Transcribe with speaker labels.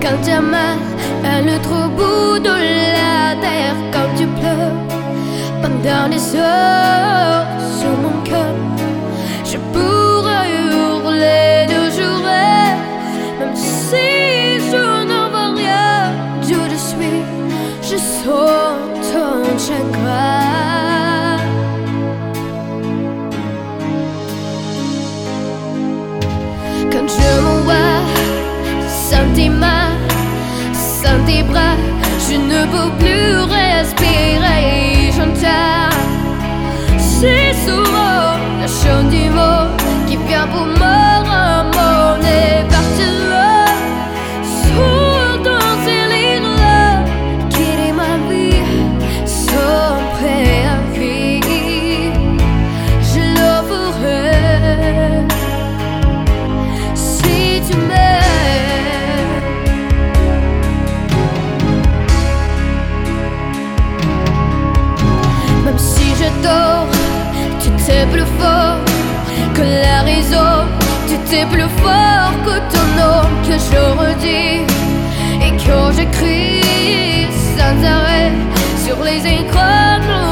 Speaker 1: Quand t'as mal à l'autre bout de la terre, quand tu pleures pendant des heures sur mon cœur, je pourrais hurler de joie, même si je n'en vois rien. Tout de suite, je sens ton chagrin. Quand je me vois sans tes mains, sans tes bras, je ne peux plus respirer. J'entends si souvent la chante du mot qui vient pour me ramener partir sur dans ces livres qui est ma vie sans préavis. Je le ferai si tu m'aimes. Même si je dors, tu t'es plus fort que la raison, tu t'es plus fort que ton nom que je redis et que j'écris sans arrêt sur les écrans.